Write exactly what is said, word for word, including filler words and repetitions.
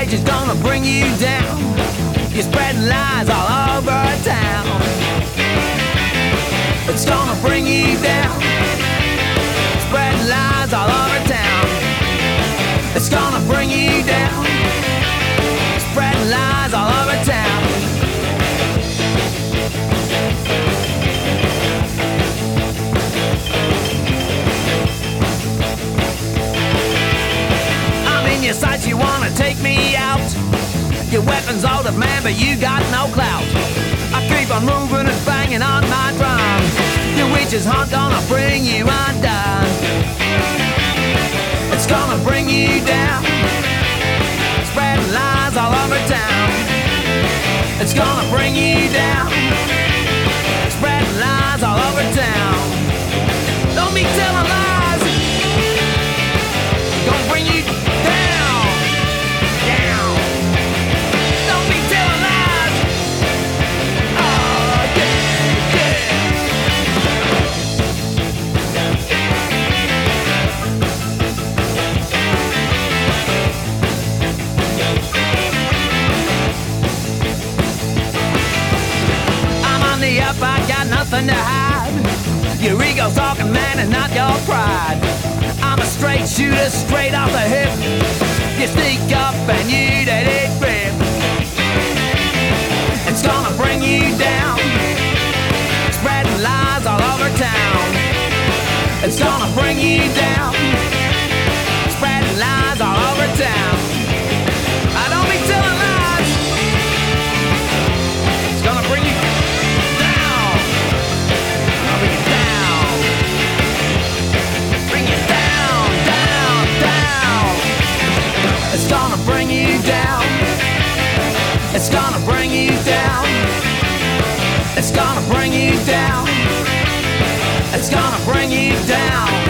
which is gonna bring you down. You're spreading lies all over town. It's gonna bring you down. Spreading lies all over town. It's gonna bring you down. Spreading lies all over town. I'm in your sights, you wanna take me out. Your weapon's old of man, but you got no clout. I keep on moving and banging on my drum. Your witch's hunt gonna bring you undone. It's gonna bring you down. Spreading lies all over town. It's gonna bring you down. Spreading lies all over town. Don't be telling lies. Gonna bring you down. Down. Don't be telling lies. Oh, yeah, yeah. I'm on the up, I got nothing to hide. Your ego's talking, man, and not your pride. I'm a straight shooter, straight off the hip. You sneak up and you let it rip. It's gonna bring you down. Spreading lies all over town. It's gonna bring you down. Spreading lies all over town. I don't be telling lies. It's gonna bring you down. I'll bring you down. Bring you down, down, down. It's gonna bring you down. It's gonna bring you down. It's gonna bring you down. It's gonna bring you down.